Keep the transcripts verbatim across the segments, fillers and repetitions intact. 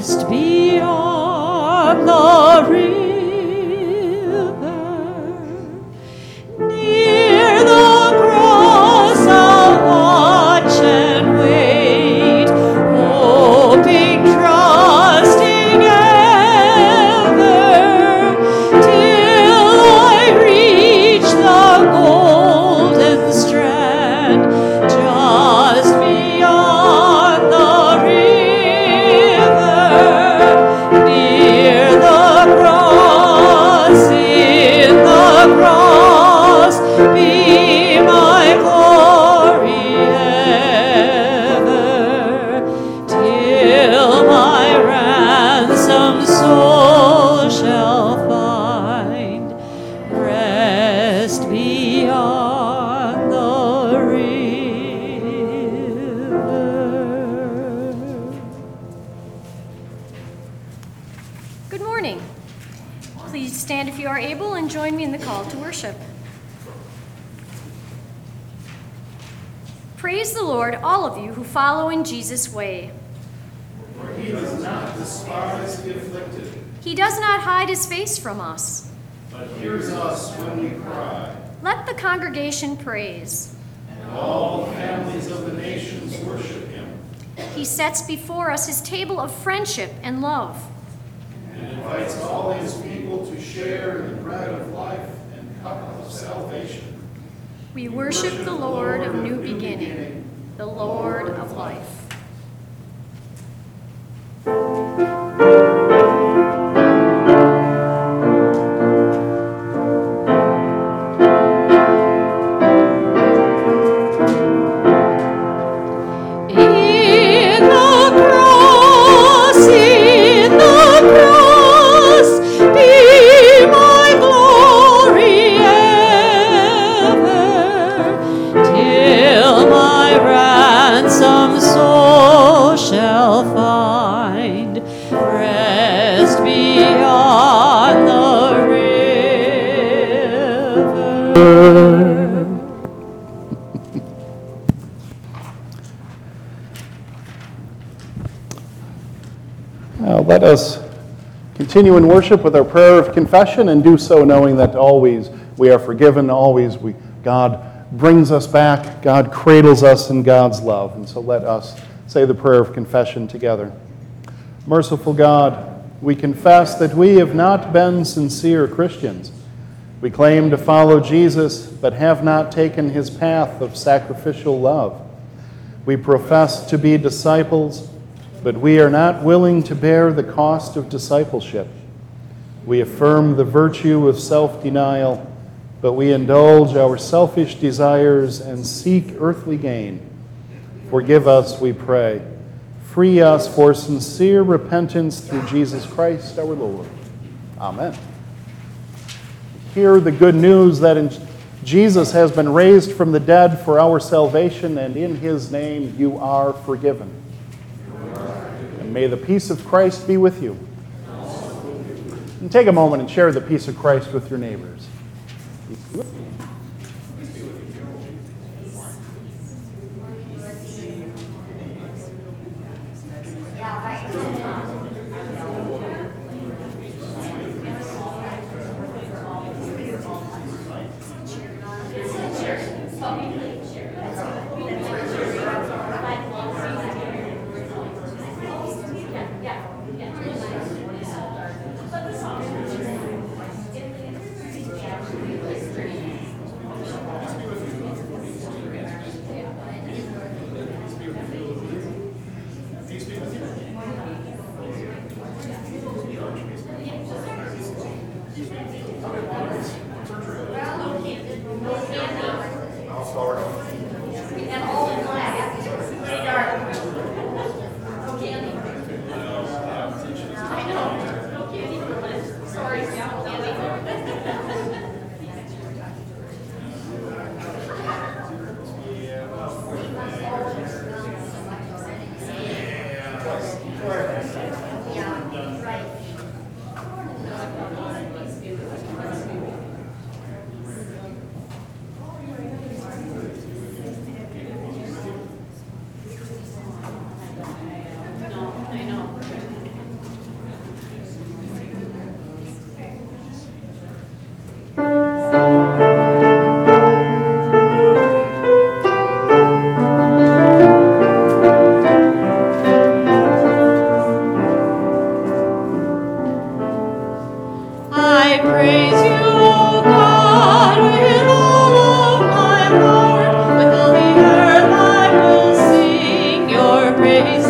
rest beyond the river. Near the cross I'll watch and wait, hoping, trusting ever, till I reach the golden strand, just beyond the river. Near the cross, in the cross, be my glory ever, till my ransomed soul shall find rest beyond the river. Good morning. Please stand if you are able and join me in the call to worship. Praise the Lord, all of you who follow in Jesus' way. For he does not despise the afflicted, He does not hide his face from us. but hears us when we cry. Let the congregation praise. And all the families of the nations worship him, He sets before us his table of friendship and love. and invites all his people to share in the bread of life and cup of salvation. We worship the Lord of new beginning, the Lord of life. In the cross, in the cross, be my glory ever, till my ransomed soul shall find rest beyond the river. Uh, let us continue in worship with our prayer of confession, and do so knowing that always we are forgiven, always we, God brings us back, God cradles us in God's love. And so let us say the prayer of confession together. Merciful God, we confess that we have not been sincere Christians. We claim to follow Jesus, but have not taken his path of sacrificial love. We profess to be disciples, but we are not willing to bear the cost of discipleship. We affirm the virtue of self-denial, but we indulge our selfish desires and seek earthly gain. Forgive us, we pray. Free us for sincere repentance through Jesus Christ our Lord. Amen. Hear the good news that in Jesus has been raised from the dead for our salvation, and in his name you are forgiven. And may the peace of Christ be with you. And take a moment and share the peace of Christ with your neighbors.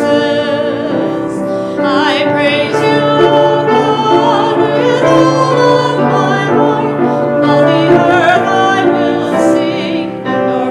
praises. I praise you, O God, with all of my heart. All the earth I will sing your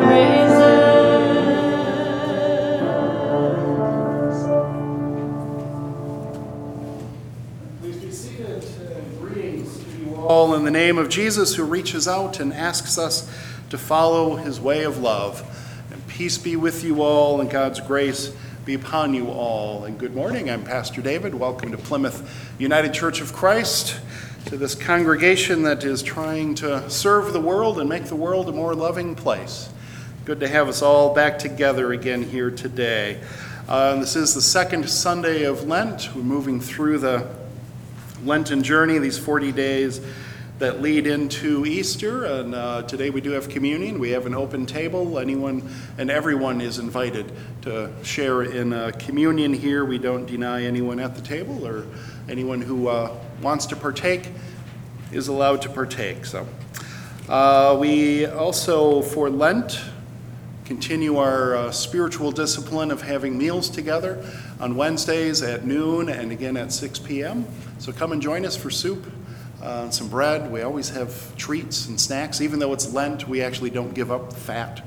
praises. Please be seated. And greetings to you all in the name of Jesus, who reaches out and asks us to follow his way of love. And peace be with you all, and God's grace be upon you all. And good morning. I'm Pastor David. Welcome to Plymouth United Church of Christ, to this congregation that is trying to serve the world and make the world a more loving place. Good to have us all back together again here today. Uh, this is the second Sunday of Lent. We're moving through the Lenten journey, these forty days that lead into Easter, and uh, today we do have communion. We have an open table. Anyone and everyone is invited to share in uh, communion here. We don't deny anyone at the table, or anyone who uh, wants to partake is allowed to partake. So uh, we also, for Lent, continue our uh, spiritual discipline of having meals together on Wednesdays at noon and again at six p.m. So come and join us for soup. Uh, some bread. We always have treats and snacks. Even though it's Lent, we actually don't give up fat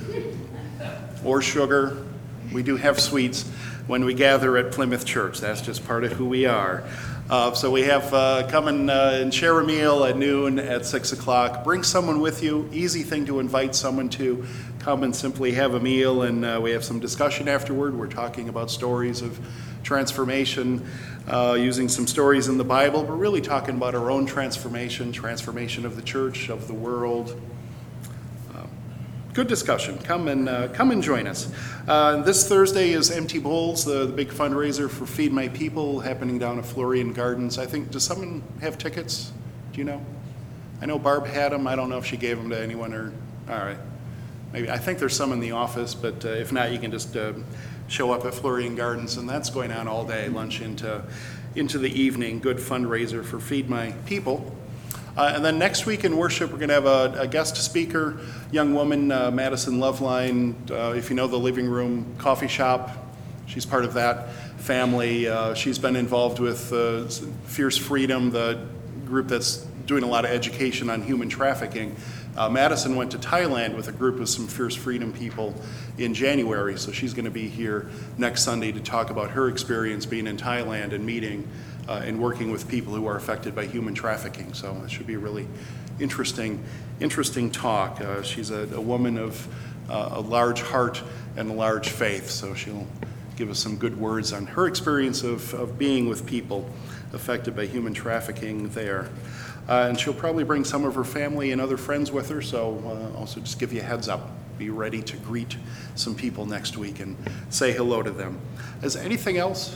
or sugar. We do have sweets when we gather at Plymouth Church. That's just part of who we are. Uh, so we have uh, come and, uh, and share a meal at noon, at six o'clock. Bring someone with you. Easy thing to invite someone to. Come and simply have a meal, and uh, we have some discussion afterward. We're talking about stories of transformation, uh, using some stories in the Bible, but really talking about our own transformation, transformation of the church, of the world. Uh, good discussion. Come and uh, come and join us. Uh, this Thursday is Empty Bowls, the, the big fundraiser for Feed My People, happening down at Florian Gardens. I think, does someone have tickets? Do you know? I know Barb had them. I don't know if she gave them to anyone or, all right. Maybe, I think there's some in the office, but uh, if not, you can just uh, show up at Florian Gardens, and that's going on all day, lunch into, into the evening. Good fundraiser for Feed My People. Uh, and then next week in worship, we're going to have a, a guest speaker, young woman, uh, Madison Loveline. Uh, if you know the Living Room Coffee Shop, she's part of that family. Uh, she's been involved with uh, Fierce Freedom, the group that's doing a lot of education on human trafficking. Uh, Madison went to Thailand with a group of some Fierce Freedom people in January, so she's going to be here next Sunday to talk about her experience being in Thailand and meeting uh, and working with people who are affected by human trafficking. So it should be a really interesting, interesting talk. Uh, she's a, a woman of uh, a large heart and a large faith, so she'll give us some good words on her experience of, of being with people affected by human trafficking there. Uh, and she'll probably bring some of her family and other friends with her, so uh, also just give you a heads up. Be ready to greet some people next week and say hello to them. Is there anything else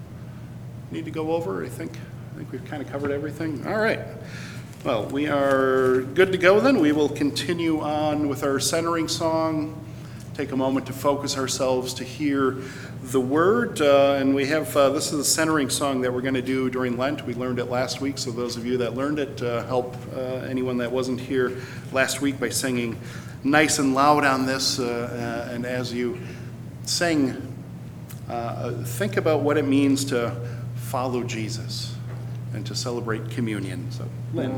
need to go over? I think, I think we've kind of covered everything. All right. Well, we are good to go then. We will continue on with our centering song. Take a moment to focus ourselves to hear the word, uh, and we have, uh, this is a centering song that we're going to do during Lent. We learned it last week, so those of you that learned it, uh, help uh, anyone that wasn't here last week by singing nice and loud on this, uh, uh, and as you sing, uh, think about what it means to follow Jesus and to celebrate communion. So,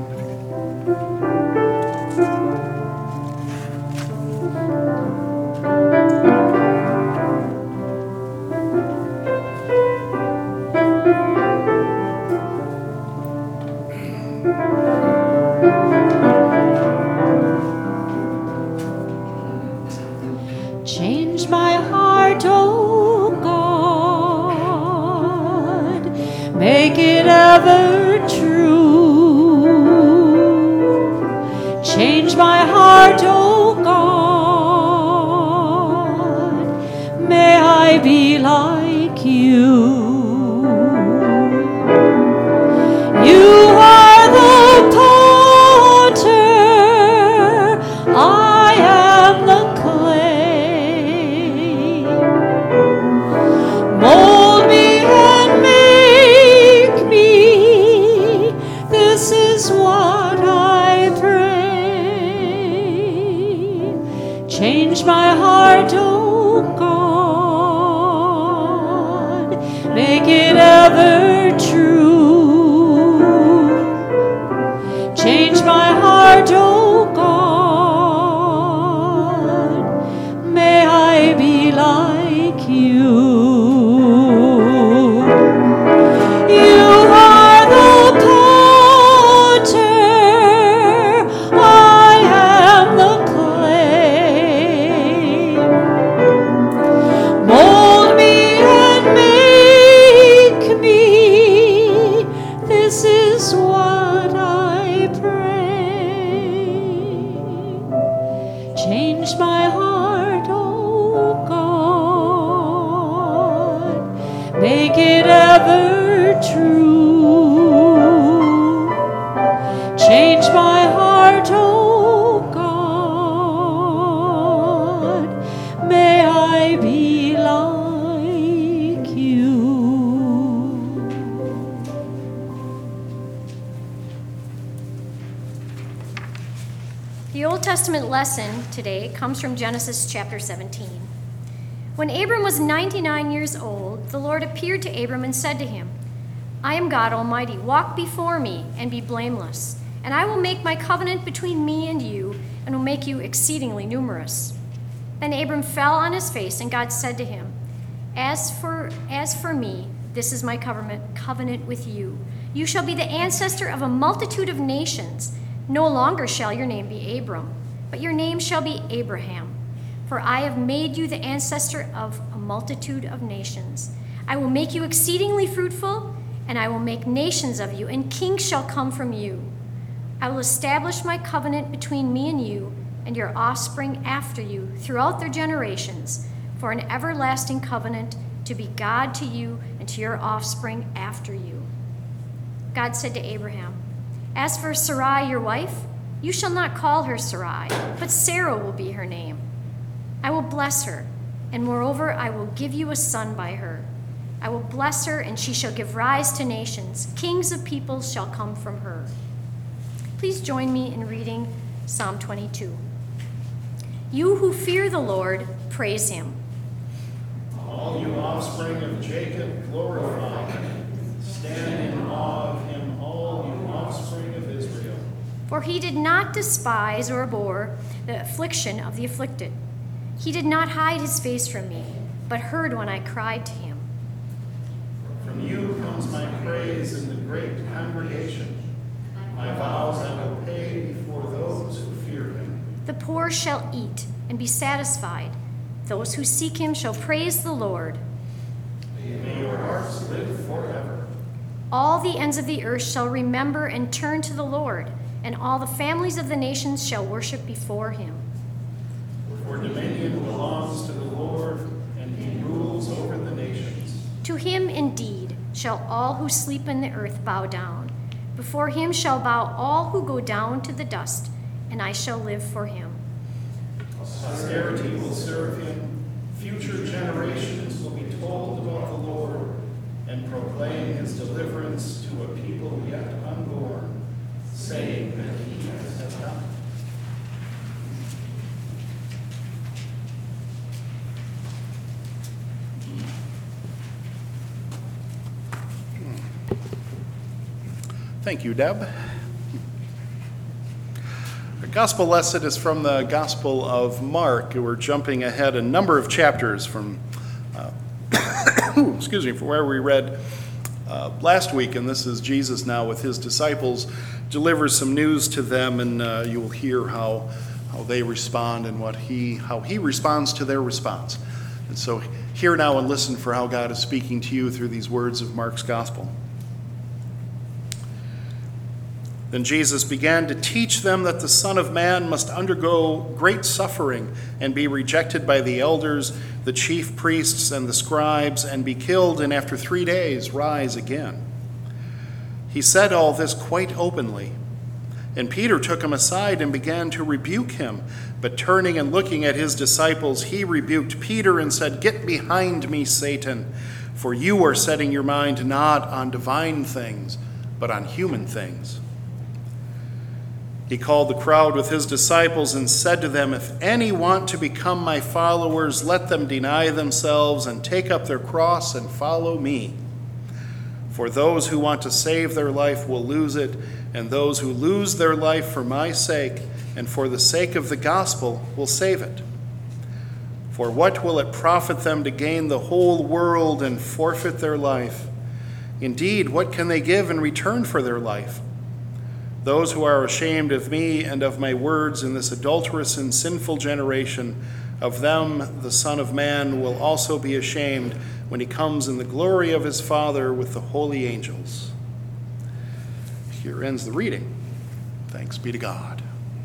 Lynn. Change my heart, oh God, make it ever true. Change my heart, oh God, may I be like you. You are the potter, I am the clay. Mold me and make me, this is what I pray. Change my heart, oh God. it ever true. Change my heart, O God, may I be like you. You are the potter, I am the clay. Mold me and make me, this is what I pray. Change my heart, O God, make it ever true. Change my heart, O God, may I be like you. The Old Testament lesson today comes from Genesis chapter seventeen. When Abram was ninety-nine years old, the Lord appeared to Abram and said to him, I am God Almighty. Walk before me and be blameless, and I will make my covenant between me and you, and will make you exceedingly numerous. Then Abram fell on his face, and God said to him, As for, as for me, this is my covenant, covenant with you. You shall be the ancestor of a multitude of nations. No longer shall your name be Abram, but your name shall be Abraham. For I have made you the ancestor of a multitude of nations. I will make you exceedingly fruitful, and I will make nations of you, and kings shall come from you. I will establish my covenant between me and you and your offspring after you throughout their generations, for an everlasting covenant to be God to you and to your offspring after you. God said to Abraham, As for Sarai, your wife, you shall not call her Sarai, but Sarah will be her name. I will bless her, and moreover, I will give you a son by her. I will bless her, and she shall give rise to nations. Kings of peoples shall come from her. Please join me in reading Psalm twenty-two. You who fear the Lord, praise him. All you offspring of Jacob, glorify him. Stand in awe of him, all you offspring of Israel. For he did not despise or abhor the affliction of the afflicted. He did not hide his face from me, but heard when I cried to him. From you comes my praise in the great congregation. My vows I will pay before those who fear him. The poor shall eat and be satisfied. Those who seek him shall praise the Lord. May your hearts live forever. All the ends of the earth shall remember and turn to the Lord, and all the families of the nations shall worship before him. For dominion belongs to the Lord, and he rules over the nations. To him indeed shall all who sleep in the earth bow down. Before him shall bow all who go down to the dust, and I shall live for him. Posterity will serve him. Future generations will be told about the Lord and proclaim his deliverance to a people yet unborn, saying that he has done. Thank you, Deb. Our gospel lesson is from the Gospel of Mark. We're jumping ahead a number of chapters from, uh, excuse me, from where we read uh, last week, and this is Jesus now with his disciples, delivers some news to them, and uh, you will hear how how they respond and what he how he responds to their response. And so hear now and listen for how God is speaking to you through these words of Mark's gospel. Then Jesus began to teach them that the Son of Man must undergo great suffering and be rejected by the elders, the chief priests, and the scribes, and be killed, and after three days rise again. He said all this quite openly. And Peter took him aside and began to rebuke him. But turning and looking at his disciples, he rebuked Peter and said, "Get behind me, Satan, for you are setting your mind not on divine things, but on human things." He called the crowd with his disciples and said to them, "If any want to become my followers, let them deny themselves and take up their cross and follow me. For those who want to save their life will lose it, and those who lose their life for my sake and for the sake of the gospel will save it. For what will it profit them to gain the whole world and forfeit their life? Indeed, what can they give in return for their life? Those who are ashamed of me and of my words in this adulterous and sinful generation, of them the Son of Man will also be ashamed when he comes in the glory of his Father with the holy angels. Here ends the reading. Thanks be to God.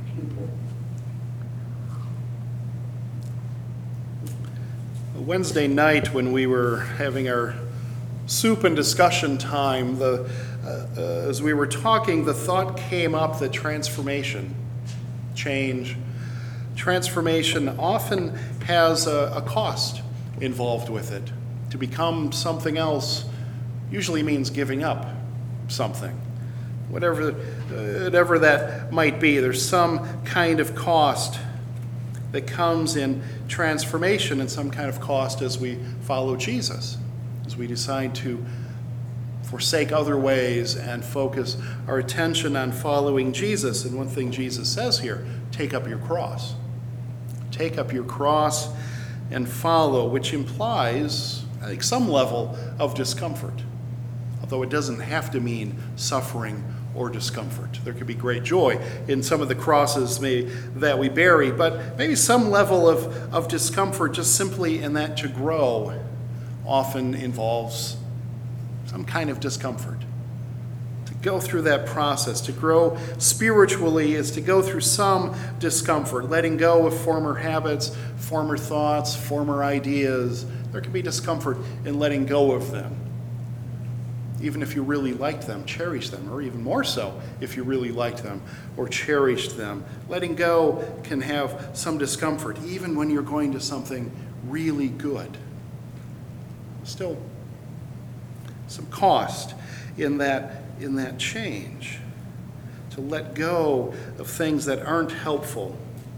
Wednesday night, when we were having our soup and discussion time, the, uh, uh, as we were talking, the thought came up that transformation, change, transformation often has a, a cost involved with it. To become something else usually means giving up something. Whatever, uh, whatever that might be, there's some kind of cost that comes in transformation and some kind of cost as we follow Jesus, as we decide to forsake other ways and focus our attention on following Jesus. And one thing Jesus says here, take up your cross. Take up your cross and follow, which implies, I think, some level of discomfort, although it doesn't have to mean suffering or discomfort. There could be great joy in some of the crosses may, that we bear, but maybe some level of, of discomfort just simply in that to grow often involves some kind of discomfort. To go through that process, to grow spiritually, is to go through some discomfort, letting go of former habits, former thoughts, former ideas. There can be discomfort in letting go of them. Even if you really liked them, cherish them, or even more so if you really liked them or cherished them. Letting go can have some discomfort, even when you're going to something really good. Still, some cost in that, in that change. To let go of things that aren't helpful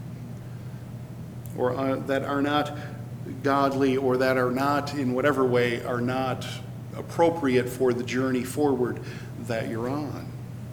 or are, that are not godly or that are not, in whatever way, are not appropriate for the journey forward that you're on.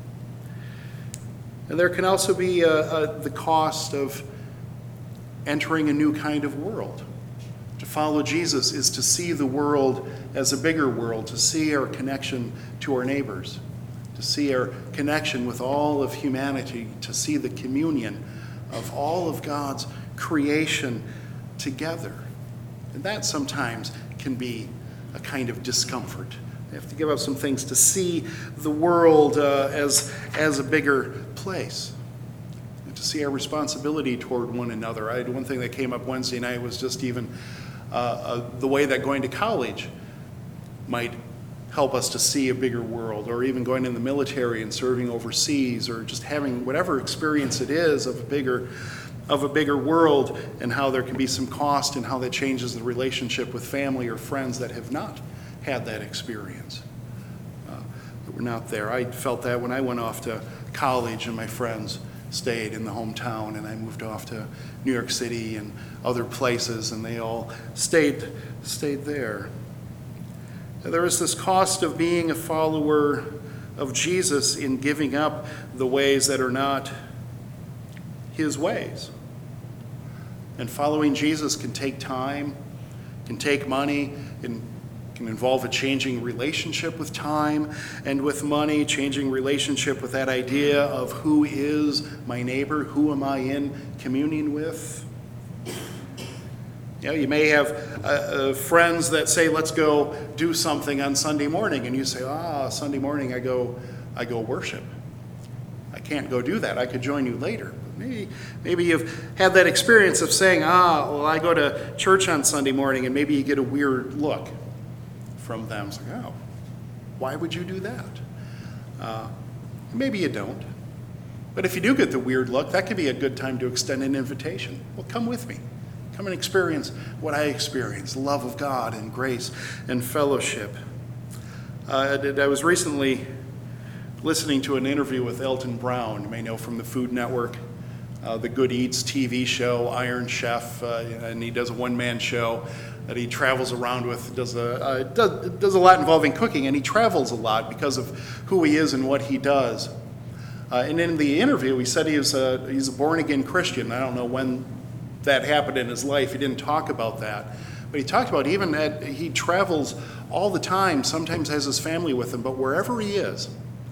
And there can also be uh, uh, the cost of entering a new kind of world. To follow Jesus is to see the world as a bigger world, to see our connection to our neighbors, to see our connection with all of humanity, to see the communion of all of God's creation together. And that sometimes can be a kind of discomfort. We have to give up some things to see the world uh, as, as a bigger place, and to see our responsibility toward one another. I had one thing that came up Wednesday night was just even uh, uh, the way that going to college might help us to see a bigger world, or even going in the military and serving overseas, or just having whatever experience it is of a bigger of a bigger world, and how there can be some cost and how that changes the relationship with family or friends that have not had that experience, uh, that were not there. I felt that when I went off to college and my friends stayed in the hometown, and I moved off to New York City and other places, and they all stayed, stayed there. And there is this cost of being a follower of Jesus in giving up the ways that are not his ways. And following Jesus can take time, can take money, and can involve a changing relationship with time and with money, changing relationship with that idea of who is my neighbor, who am I in communion with. You know, you may have uh, uh, friends that say, let's go do something on Sunday morning, and you say, ah, Sunday morning I go, I go worship. I can't go do that. I could join you later. Maybe, maybe you've had that experience of saying, ah, well, I go to church on Sunday morning, and maybe you get a weird look from them. It's like, oh, why would you do that? Uh, maybe you don't. But if you do get the weird look, that could be a good time to extend an invitation. Well, come with me. Come and experience what I experienced, love of God and grace and fellowship. Uh, I was recently listening to an interview with Elton Brown, you may know from the Food Network. Uh, the Good Eats T V show, Iron Chef, uh, and he does a one-man show that he travels around with, does a, uh, does, does a lot involving cooking, and he travels a lot because of who he is and what he does. Uh, and in the interview, he said he was a, he's a born-again Christian. I don't know when that happened in his life. He didn't talk about that. But he talked about even that he travels all the time, sometimes has his family with him, but wherever he is,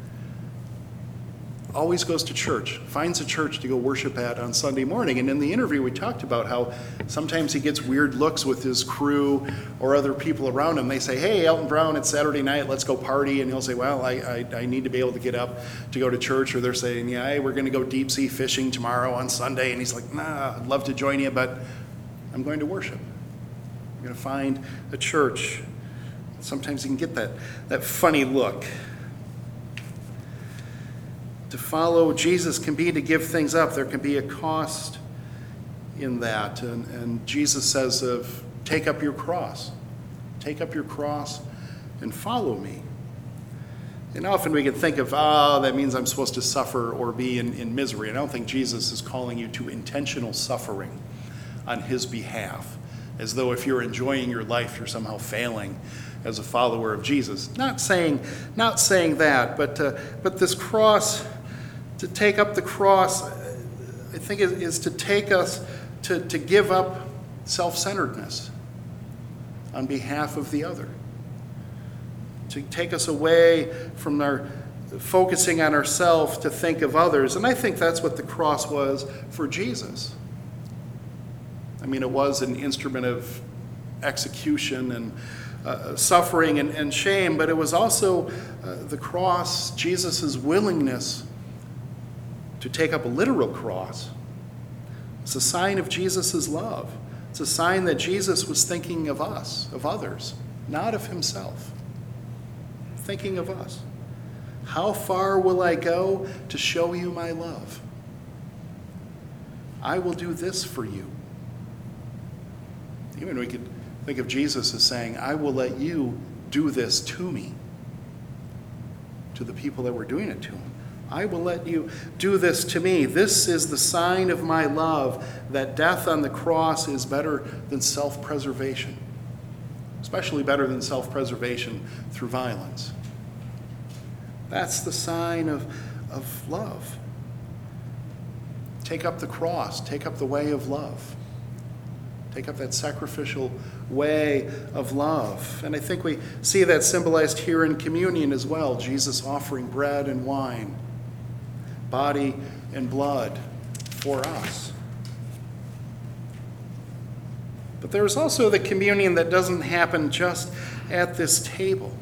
always goes to church, finds a church to go worship at on Sunday morning. And in the interview, we talked about how sometimes he gets weird looks with his crew or other people around him. They say, hey, Elton Brown, it's Saturday night, let's go party. And he'll say, well, I, I, I need to be able to get up to go to church. Or they're saying, yeah, hey, we're going to go deep sea fishing tomorrow on Sunday. And he's like, nah, I'd love to join you, but I'm going to worship. I'm going to find a church. Sometimes you can get that, that funny look. To follow Jesus can be to give things up. There can be a cost in that. And, and Jesus says, of, take up your cross. Take up your cross and follow me. And often we can think of, oh, that means I'm supposed to suffer or be in, in misery. And I don't think Jesus is calling you to intentional suffering on his behalf, as though if you're enjoying your life, you're somehow failing as a follower of Jesus. Not saying, not saying that, but uh, but this cross, to take up the cross, I think is, is to take us to, to give up self-centeredness on behalf of the other. To take us away from our focusing on ourselves to think of others. And I think that's what the cross was for Jesus. I mean, it was an instrument of execution and uh, suffering and, and shame, but it was also uh, the cross, Jesus' willingness to take up a literal cross. It's a sign of Jesus' love. It's a sign that Jesus was thinking of us, of others, not of himself. Thinking of us. How far will I go to show you my love? I will do this for you. Even we could think of Jesus as saying, I will let you do this to me, to the people that were doing it to him. I will let you do this to me. This is the sign of my love, that death on the cross is better than self-preservation, especially better than self-preservation through violence. That's the sign of, of love. Take up the cross. Take up the way of love. Take up that sacrificial way of love. And I think we see that symbolized here in communion as well. Jesus offering bread and wine, body and blood for us. But there's also the communion that doesn't happen just at this table.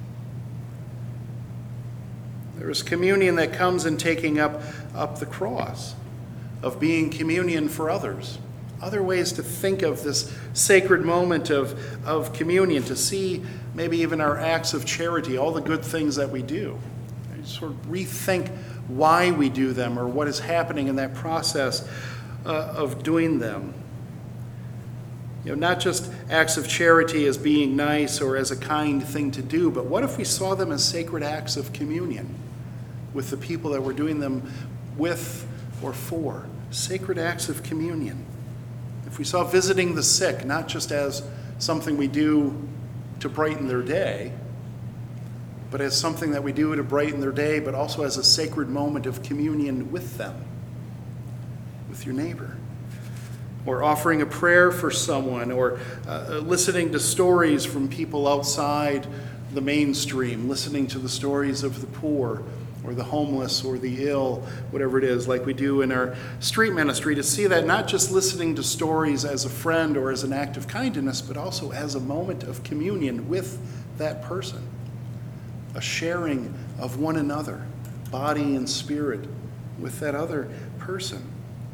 There's communion that comes in taking up, up the cross, of being communion for others. Other ways to think of this sacred moment of, of communion, to see maybe even our acts of charity, all the good things that we do. And sort of rethink why we do them or what is happening in that process uh, of doing them. You know, not just acts of charity as being nice or as a kind thing to do, but what if we saw them as sacred acts of communion with the people that we're doing them with or for? Sacred acts of communion. If we saw visiting the sick not just as something we do to brighten their day, but as something that we do to brighten their day, but also as a sacred moment of communion with them, with your neighbor. Or offering a prayer for someone, or uh, listening to stories from people outside the mainstream, listening to the stories of the poor, or the homeless, or the ill, whatever it is, like we do in our street ministry, to see that not just listening to stories as a friend or as an act of kindness, but also as a moment of communion with that person, a sharing of one another, body and spirit, with that other person.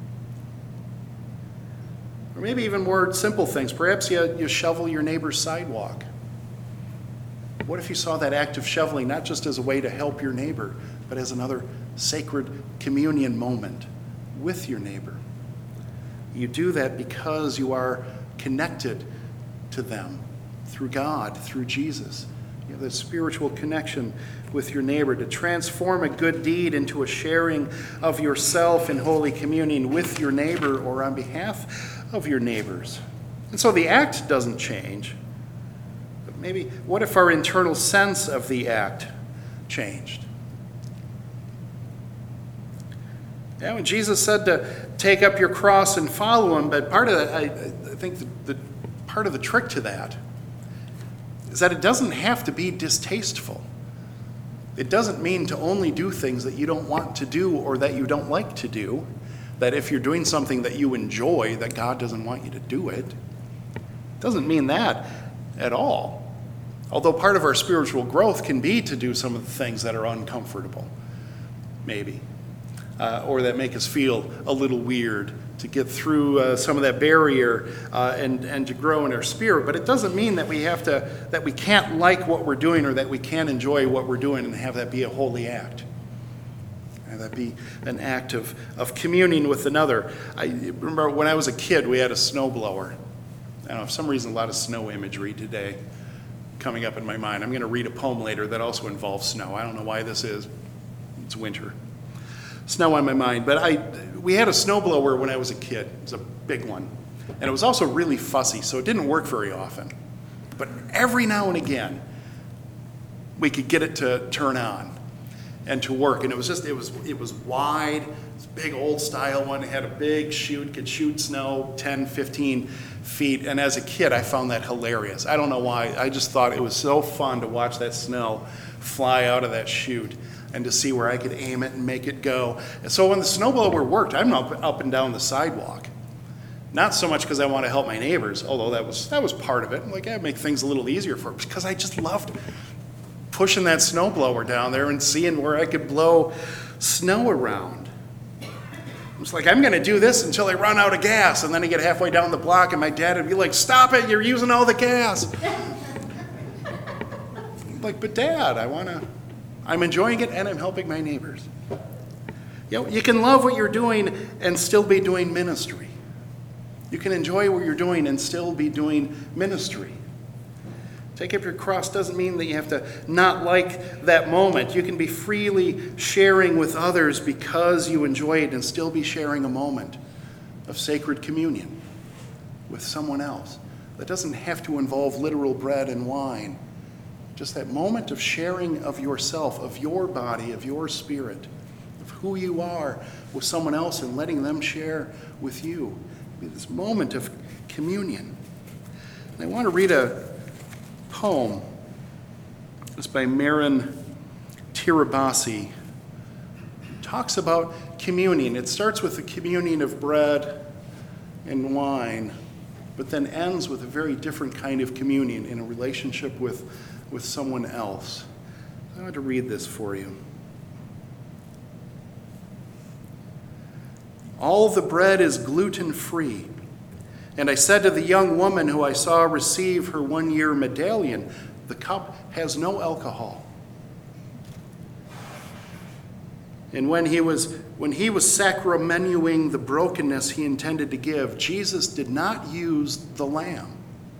Or maybe even more simple things. Perhaps you, you shovel your neighbor's sidewalk. What if you saw that act of shoveling not just as a way to help your neighbor, but as another sacred communion moment with your neighbor? You do that because you are connected to them through God, through Jesus. You have that spiritual connection with your neighbor. To transform a good deed into a sharing of yourself in Holy Communion with your neighbor or on behalf of your neighbors And so the act doesn't change. But maybe, what if our internal sense of the act changed? Yeah, when Jesus said to take up your cross and follow him, but part of that, I, I think the, the part of the trick to that is that it doesn't have to be distasteful. It doesn't mean to only do things that you don't want to do or that you don't like to do. That if you're doing something that you enjoy, that God doesn't want you to do it. It doesn't mean that at all. Although part of our spiritual growth can be to do some of the things that are uncomfortable, maybe. Uh, or that make us feel a little weird, to get through uh, some of that barrier uh, and, and to grow in our spirit. But it doesn't mean that we have to, that we can't like what we're doing or that we can't enjoy what we're doing and have that be a holy act. And that be an act of, of communing with another. I remember when I was a kid, we had a snowblower. I don't know, for some reason, a lot of snow imagery today coming up in my mind. I'm going to read a poem later that also involves snow. I don't know why this is. It's winter. Snow on my mind. But I, we had a snowblower when I was a kid. It was a big one. And it was also really fussy, so it didn't work very often. But every now and again, we could get it to turn on and to work. And it was just, it was it was wide, it's a big old style one. It had a big chute, could shoot snow ten, fifteen feet. And as a kid, I found that hilarious. I don't know why. I just thought it was so fun to watch that snow fly out of that chute and to see where I could aim it and make it go. And so when the snowblower worked, I'm up, up and down the sidewalk. Not so much because I want to help my neighbors, although that was that was part of it. Like, I'd make things a little easier for them, because I just loved pushing that snowblower down there and seeing where I could blow snow around. It's like, I'm going to do this until I run out of gas, and then I get halfway down the block, and my dad would be like, "Stop it, you're using all the gas." I'm like, "But Dad, I want to, I'm enjoying it, and I'm helping my neighbors." You know, you can love what you're doing and still be doing ministry. You can enjoy what you're doing and still be doing ministry. Take up your cross doesn't mean that you have to not like that moment. You can be freely sharing with others because you enjoy it and still be sharing a moment of sacred communion with someone else. That doesn't have to involve literal bread and wine. Just that moment of sharing of yourself, of your body, of your spirit, of who you are with someone else and letting them share with you. This moment of communion. And I want to read a poem. It's by Marin Tirabassi. It talks about communion. It starts with the communion of bread and wine, but then ends with a very different kind of communion in a relationship with, with someone else. I want to read this for you. All the bread is gluten-free. And I said to the young woman who I saw receive her one-year medallion, the cup has no alcohol. And when he was when he was sacramentuing the brokenness he intended to give, Jesus did not use the lamb.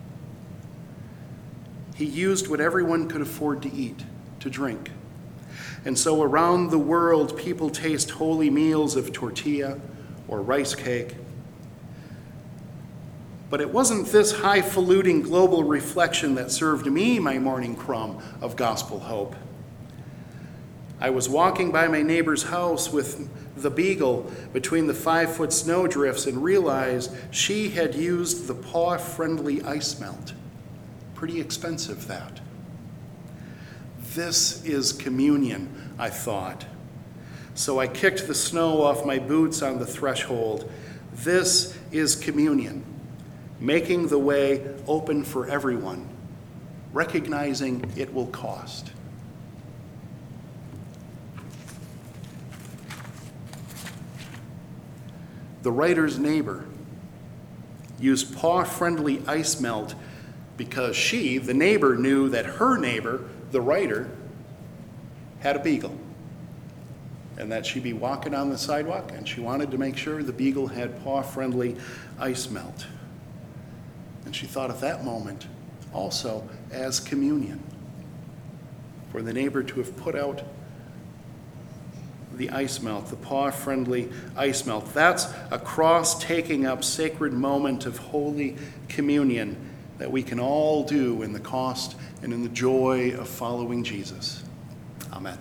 He used what everyone could afford to eat, to drink. And so around the world, people taste holy meals of tortilla or rice cake. But it wasn't this highfalutin global reflection that served me my morning crumb of gospel hope. I was walking by my neighbor's house with the beagle between the five-foot snowdrifts and realized she had used the paw-friendly ice melt. Pretty expensive, that. This is communion, I thought. So I kicked the snow off my boots on the threshold. This is communion. Making the way open for everyone, recognizing it will cost. The writer's neighbor used paw-friendly ice melt because she, the neighbor, knew that her neighbor, the writer, had a beagle, and that she'd be walking on the sidewalk, and she wanted to make sure the beagle had paw-friendly ice melt. And she thought of that moment also as communion. For the neighbor to have put out the ice melt, the paw-friendly ice melt. That's a cross-taking up sacred moment of Holy Communion that we can all do in the cost and in the joy of following Jesus. Amen.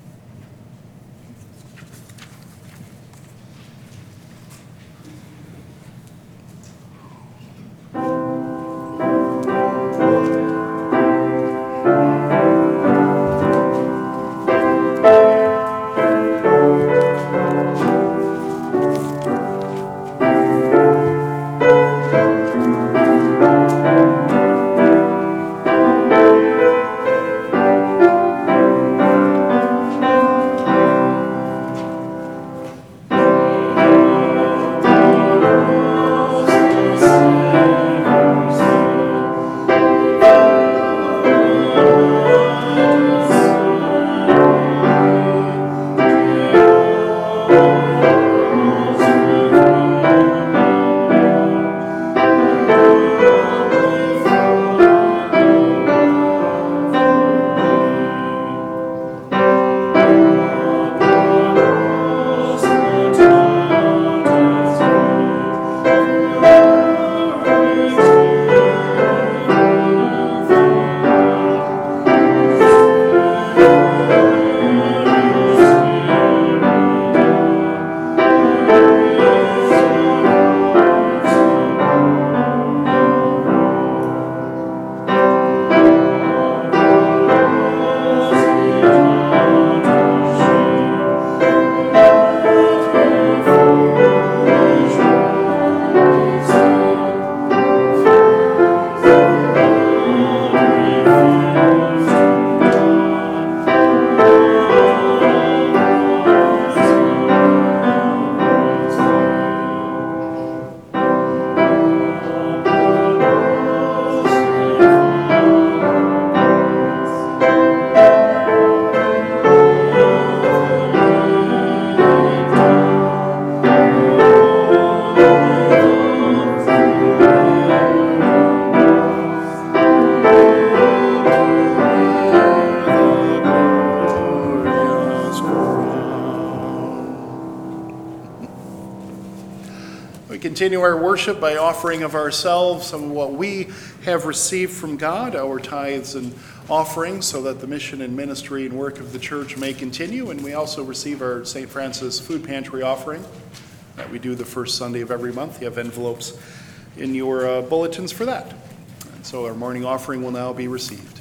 Continue our worship by offering of ourselves some of what we have received from God, our tithes and offerings, so that the mission and ministry and work of the church may continue. And we also receive our Saint Francis Food Pantry offering that we do the first Sunday of every month. You have envelopes in your uh, bulletins for that. And so our morning offering will now be received.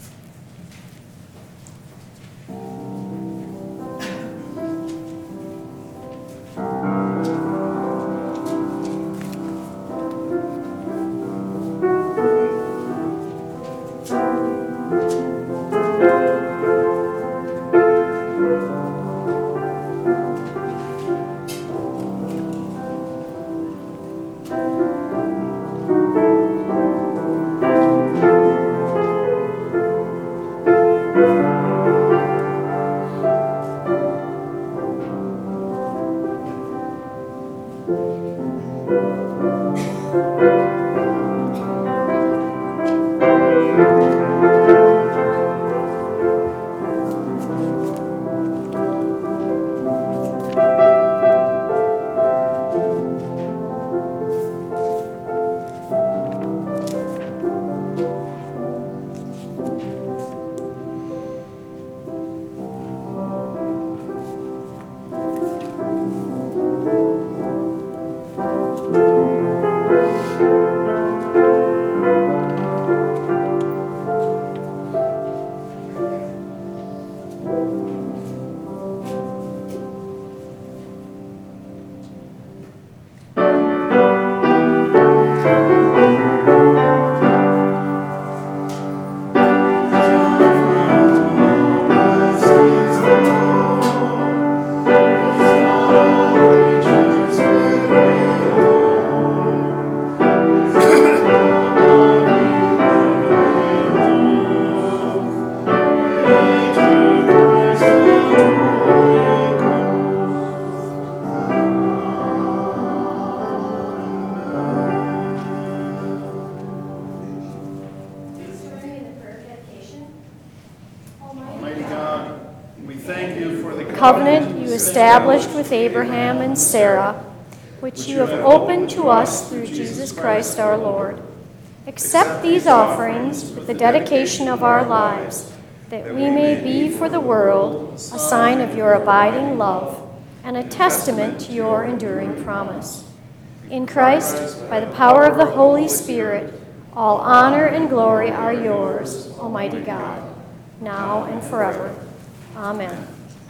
thank you for the covenant you established with Abraham and Sarah, which you have opened to us through Jesus Christ our Lord. Accept these offerings with the dedication of our lives, that we may be for the world a sign of your abiding love and a testament to your enduring promise. In Christ, by the power of the Holy Spirit, all honor and glory are yours, Almighty God, now and forever. Amen.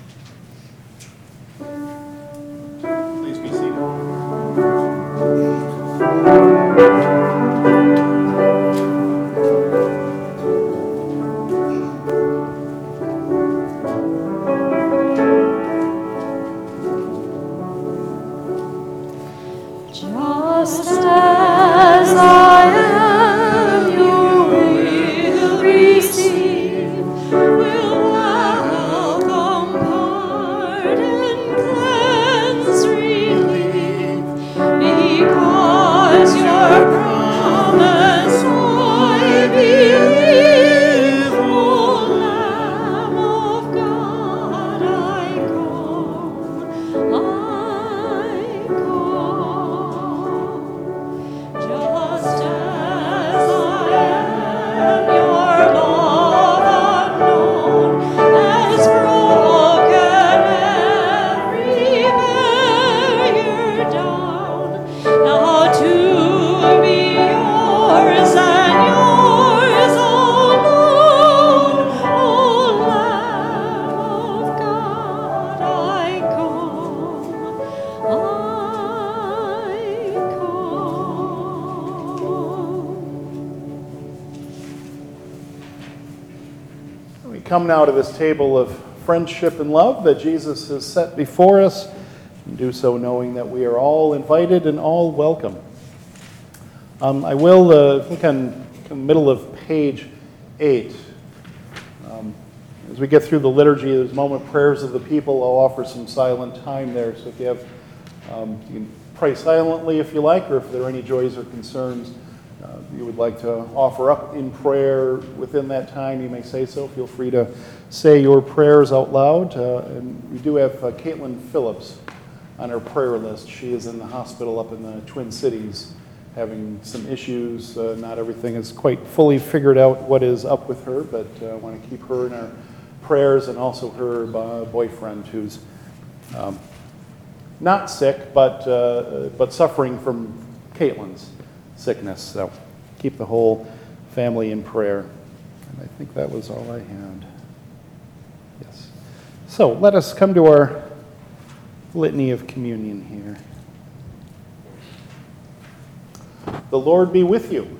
Please be seated. Just as I am, you will receive, will welcome, pardon, cleanse, relieve, because your promise I believe. O Lamb of God, I come, I come. Just as I am, your love unknown has broken every barrier down. Now to be yours and yours alone, O Lamb of God, I come, I come. We come now to this table of friendship and love that Jesus has set before us, and do so knowing that we are all invited and all welcome. Um, I will, uh, I think on the middle of page eight, um, as we get through the liturgy, there's moment prayers of the people. I'll offer some silent time there, so if you have, um, you can pray silently if you like, or if there are any joys or concerns uh, you would like to offer up in prayer within that time, you may say so. Feel free to say your prayers out loud. Uh, and we do have uh, Caitlin Phillips on our prayer list. She is in the hospital up in the Twin Cities having some issues. Uh, not everything is quite fully figured out what is up with her, but uh, I want to keep her in our prayers, and also her uh, boyfriend who's um, not sick, but, uh, but suffering from Caitlin's sickness. So keep the whole family in prayer. And I think that was all I had. Yes. So let us come to our litany of communion here. The Lord be with you.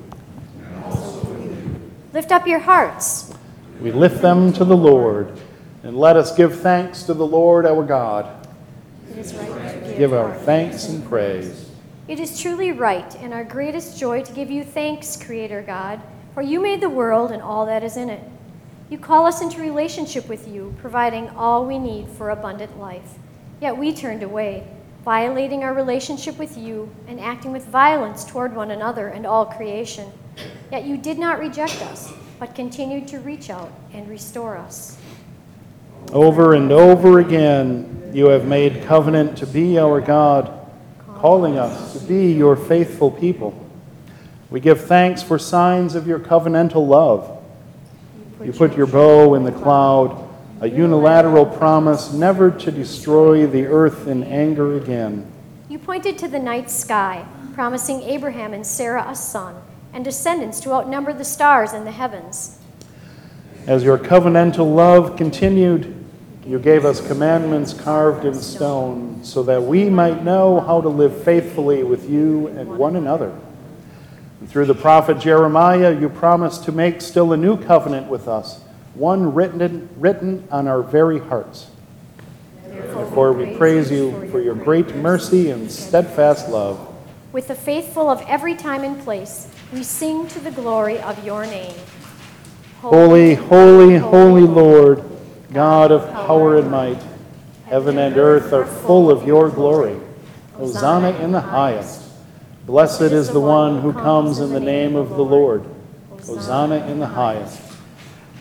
Lift up your hearts. We lift them to the Lord, and let us give thanks to the Lord our God. It is right to Give our thanks and praise. It is truly right and our greatest joy to give you thanks, Creator God, for you made the world and all that is in it. You call us into relationship with you, providing all we need for abundant life. Yet we turned away, violating our relationship with you and acting with violence toward one another and all creation. Yet you did not reject us, but continued to reach out and restore us. Over and over again, you have made covenant to be our God, calling us to be your faithful people. We give thanks for signs of your covenantal love. You put your bow in the cloud, a unilateral promise never to destroy the earth in anger again. You pointed to the night sky, promising Abraham and Sarah a son and descendants to outnumber the stars in the heavens. As your covenantal love continued, you gave us commandments carved in stone so that we might know how to live faithfully with you and one another. And through the prophet Jeremiah, you promised to make still a new covenant with us, one written, written on our very hearts. Therefore we praise you for your great mercy and steadfast love. With the faithful of every time and place, we sing to the glory of your name. Holy, holy, holy Lord, God of power and might, heaven and earth are full of your glory. Hosanna in the highest. Blessed is the one who comes in the name of the Lord. Hosanna in the highest.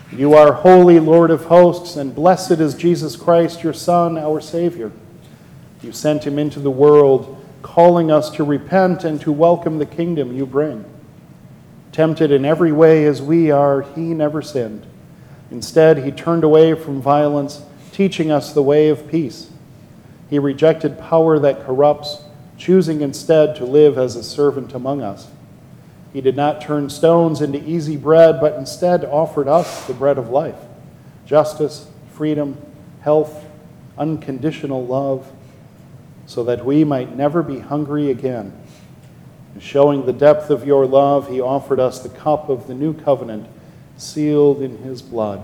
You are holy, Lord of hosts, and blessed is Jesus Christ, your Son, our Savior. You sent him into the world, calling us to repent and to welcome the kingdom you bring. Tempted in every way as we are, he never sinned. Instead, he turned away from violence, teaching us the way of peace. He rejected power that corrupts, choosing instead to live as a servant among us. He did not turn stones into easy bread, but instead offered us the bread of life, justice, freedom, health, unconditional love, so that we might never be hungry again. And showing the depth of your love, he offered us the cup of the new covenant, sealed in his blood.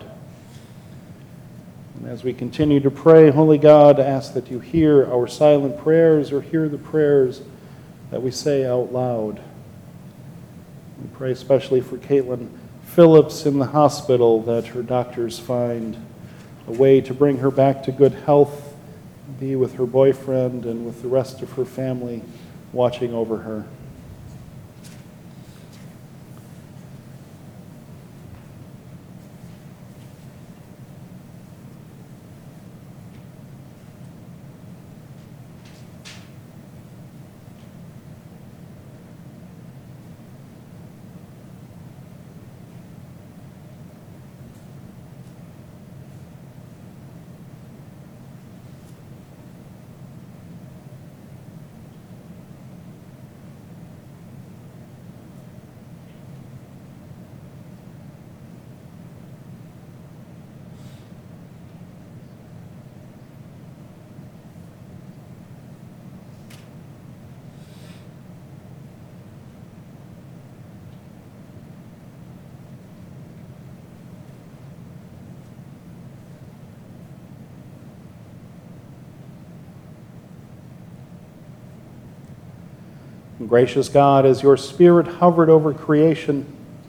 And as we continue to pray, Holy God, ask that you hear our silent prayers or hear the prayers that we say out loud. We pray especially for Caitlin Phillips in the hospital, that her doctors find a way to bring her back to good health, be with her boyfriend and with the rest of her family watching over her. Gracious God, as your Spirit hovered over creation,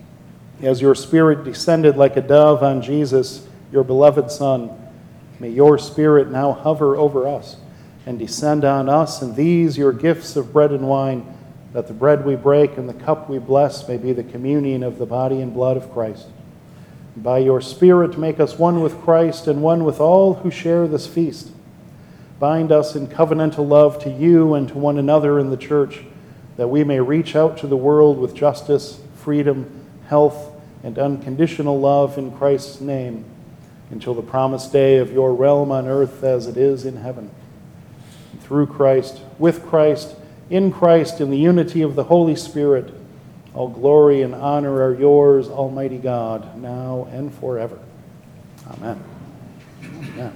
as your Spirit descended like a dove on Jesus, your beloved Son, may your Spirit now hover over us and descend on us and these your gifts of bread and wine, that the bread we break and the cup we bless may be the communion of the body and blood of Christ. By your Spirit, make us one with Christ and one with all who share this feast. Bind us in covenantal love to you and to one another in the church, that we may reach out to the world with justice, freedom, health, and unconditional love in Christ's name, until the promised day of your realm on earth as it is in heaven. And through Christ, with Christ, in Christ, in the unity of the Holy Spirit, all glory and honor are yours, Almighty God, now and forever. Amen. Amen.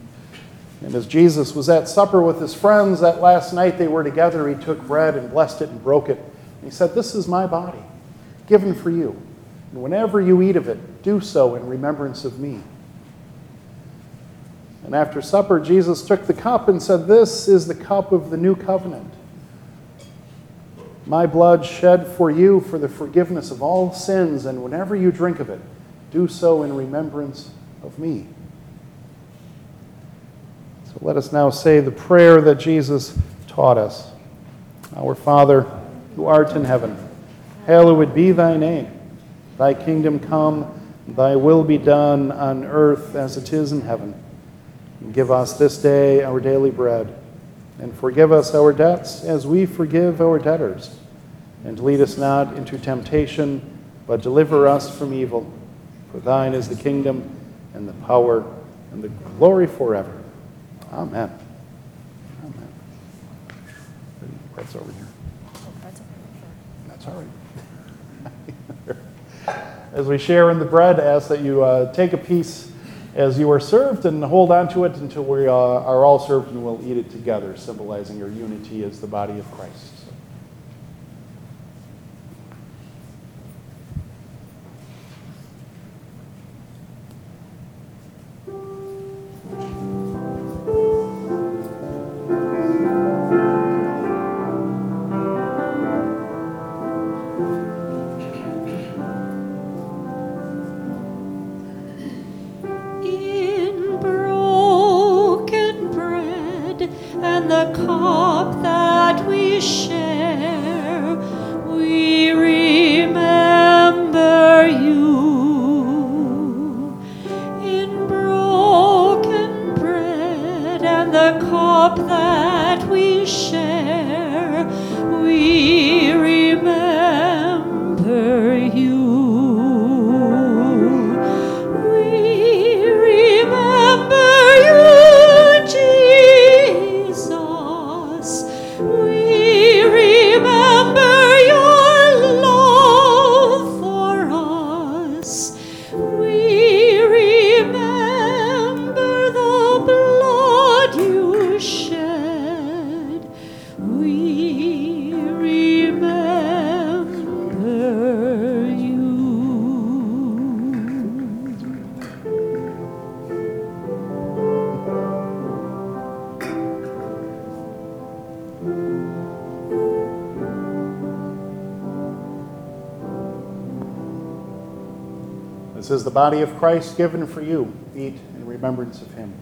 And as Jesus was at supper with his friends that last night they were together, he took bread and blessed it and broke it. And he said, "This is my body, given for you. And whenever you eat of it, do so in remembrance of me." And after supper, Jesus took the cup and said, "This is the cup of the new covenant. My blood shed for you for the forgiveness of all sins, and whenever you drink of it, do so in remembrance of me." So let us now say the prayer that Jesus taught us. Our Father, who art in heaven, hallowed be thy name. Thy kingdom come, thy will be done on earth as it is in heaven. And give us this day our daily bread, and forgive us our debts as we forgive our debtors. And lead us not into temptation, but deliver us from evil. For thine is the kingdom, and the power, and the glory forever. Amen. Amen. That's over here. That's all right. As we share in the bread, I ask that you uh, take a piece as you are served and hold on to it until we uh, are all served, and we'll eat it together, symbolizing your unity as the body of Christ. In broken bread and the cup that we share, cup that we share, we remember you. We remember you, Jesus. We remember your love for us. We remember the blood you shed. We remember you. This is the body of Christ given for you. Eat in remembrance of him.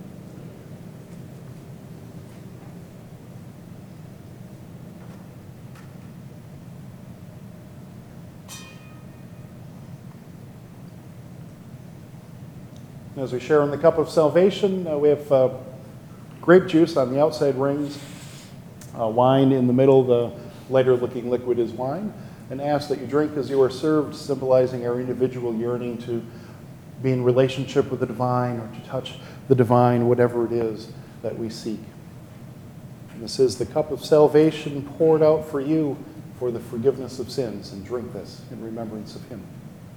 As we share in the cup of salvation, uh, we have uh, grape juice on the outside rings, uh, wine in the middle. The lighter looking liquid is wine. And ask that you drink as you are served, symbolizing our individual yearning to be in relationship with the divine or to touch the divine, whatever it is that we seek. And this is the cup of salvation poured out for you for the forgiveness of sins. And drink this in remembrance of him.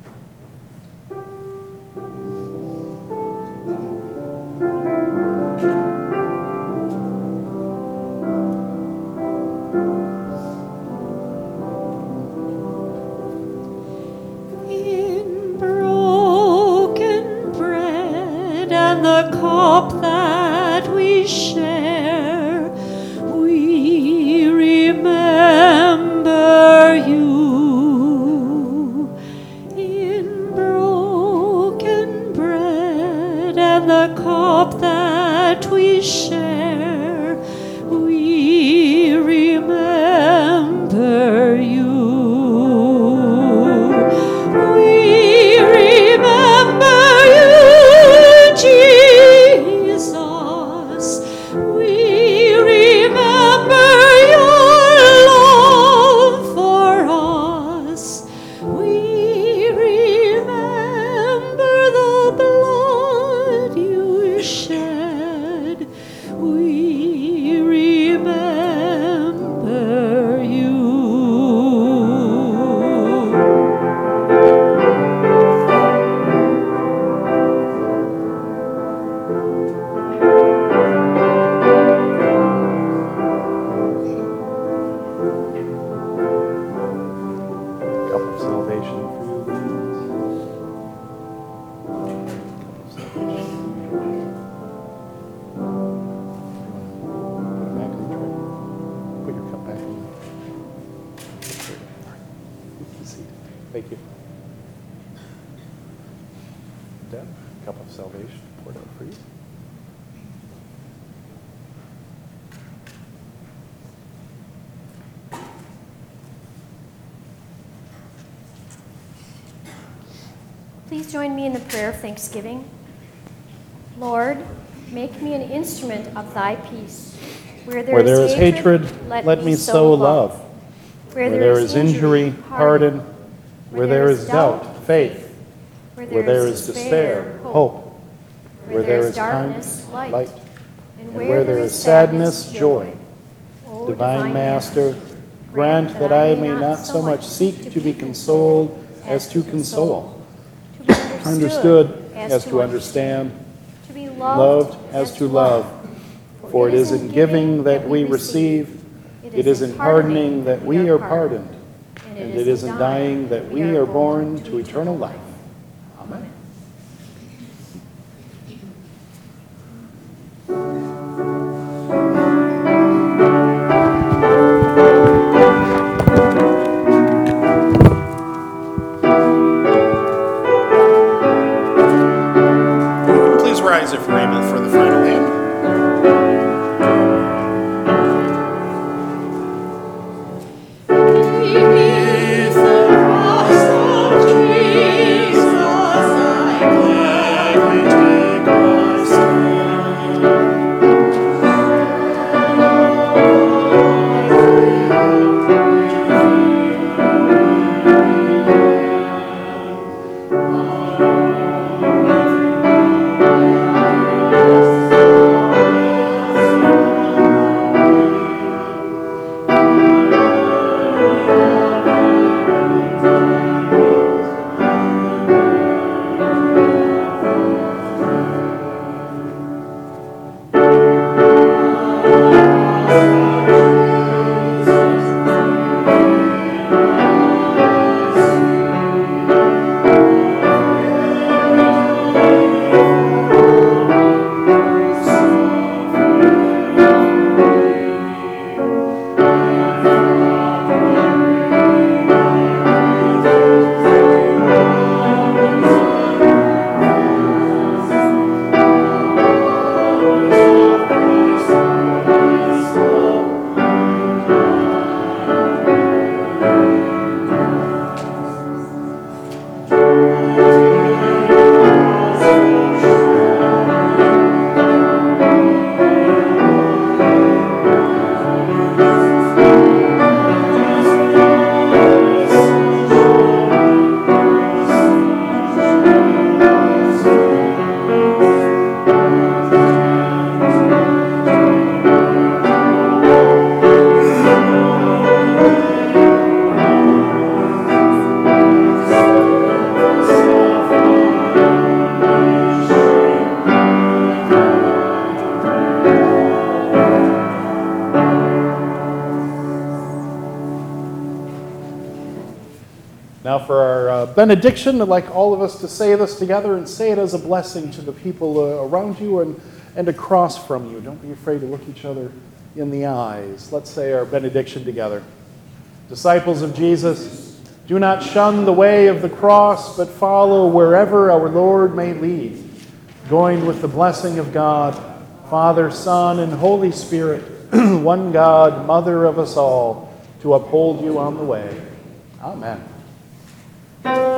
In broken bread and the cup that we share, we remember you. In broken bread and the cup that we share, we remember you. We remember you, Jesus. We remember your love for us. We remember the blood you shed. We remember you. Cup of salvation for you. Cup of salvation. Put it back in the tray. Put your cup back in the tray. All right. You can see. Thank you. Deb, cup of salvation poured out for you. Please join me in the prayer of thanksgiving. Lord, make me an instrument of thy peace. Where there, Where there is hatred, let me sow love. Where there is injury, pardon. Where there is doubt, faith. Where there is despair, hope. Where there is darkness, light. And where there is sadness, joy. O Divine Master, grant that I may not so much seek to be consoled as to console, to be understood as to understand, to be loved as to love. For it is in giving that we receive, it is in pardoning that we are pardoned, and it is in dying that we are born to eternal life. Amen. Please rise if you're able for the final hymn. Beneath the cross of Jesus, I gladly take my stand. for our uh, benediction. I'd like all of us to say this together and say it as a blessing to the people uh, around you and, and across from you. Don't be afraid to look each other in the eyes. Let's say our benediction together. Disciples of Jesus, do not shun the way of the cross, but follow wherever our Lord may lead, going with the blessing of God, Father, Son, and Holy Spirit, one God, Mother of us all, to uphold you on the way. Amen.